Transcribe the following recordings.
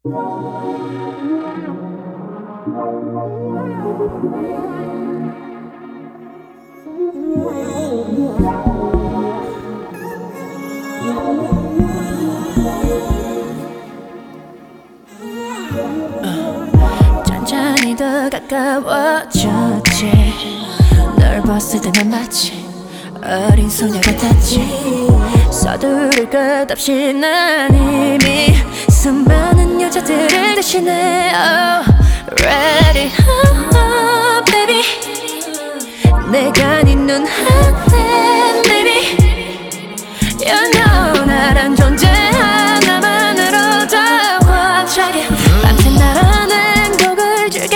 천천히 더 가까워졌지. 널 봤을 때난 마치 어린 소녀 같았지. 서두를 것 없이 난 이미 수많은 여자들을 대신해. Oh, ready, oh, baby. 내가 네 눈하네, baby. You know 나란 존재 하나만으로도 확실하게 밤새 나라는 곡을 줄게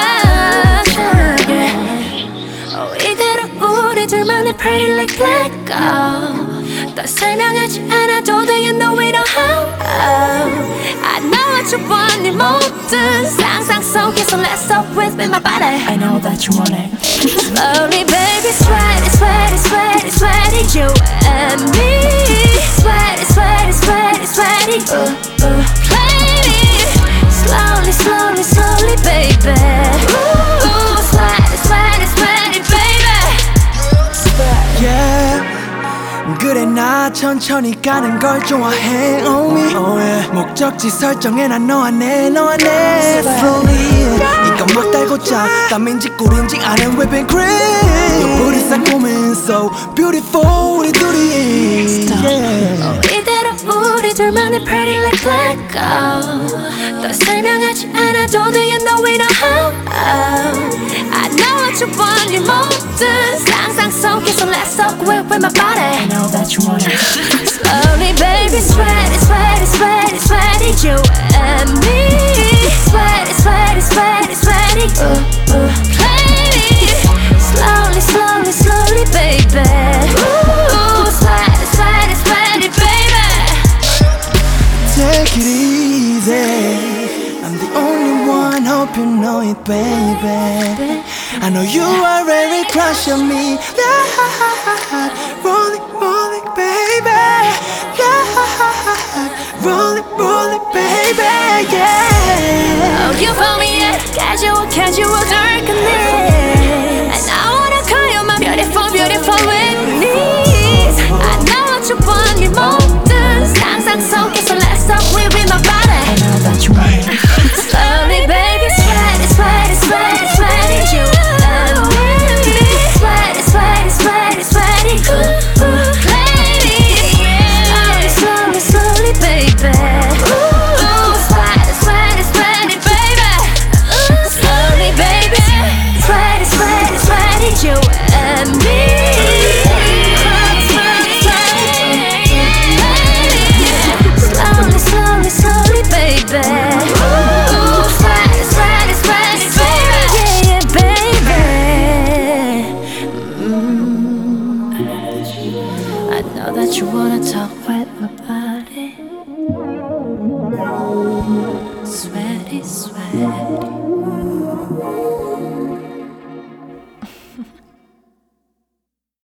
꽉차게. 이대로 우리 둘만의 pretty like black gold. 더 설명하지 않아도 do you know we know how. I know what you want. 네 모든 상상 속에서 let's talk with me my body. I know that you want it. Slowly baby sweaty sweaty sweaty sweaty you and me. Sweaty sweaty sweaty sweaty play me. Slowly slowly slowly baby. Ooh, sweaty sweaty sweaty baby. Yeah. 그래 나 천천히 가는 걸 좋아해 oh me oh yeah. 목적지 설정해 난 너와 내 Slowly 이건 막 달고짜 땀인지 꿀인지 아는 whipping cream 옆구리 싹고민 so beautiful 우리 둘이 yeah. 이대로 우리 둘만의 pretty like black gold. 더 설명하지 않아도 do you know we know how. I know what you want. 네 모든 상상 속에서 let's talk with my body. I know that you want it. Slowly baby sweaty sweaty sweaty sweaty you and me. Sweaty sweaty sweaty sweaty play me. Slowly slowly slowly baby. Ooh, sweaty sweaty sweaty baby. Take it easy. I'm the only one, hope you know it, baby. I know you already crush on me. Yeah, rolling, rolling, baby. Yeah, rolling, rolling, baby. Yeah. Oh, you found me yet? Casual, casual, dark and lit. And I wanna call you my beautiful, beautiful witness. I know what you want, 네 모든 상상 속에서 let's talk with my body. I know that you want it. Slowly, baby, sweaty, sweaty, sweaty, sweaty, you and me. Sweaty, sweaty, sweaty, sweaty, play me. Slowly, slowly, slowly, baby. Ooh, sweaty, sweaty, sweaty, baby. Slowly, baby, sweaty, sweaty, sweaty, you and me. Slowly, slowly, slowly, baby. I know that you wanna talk with my body. Sweaty, sweaty.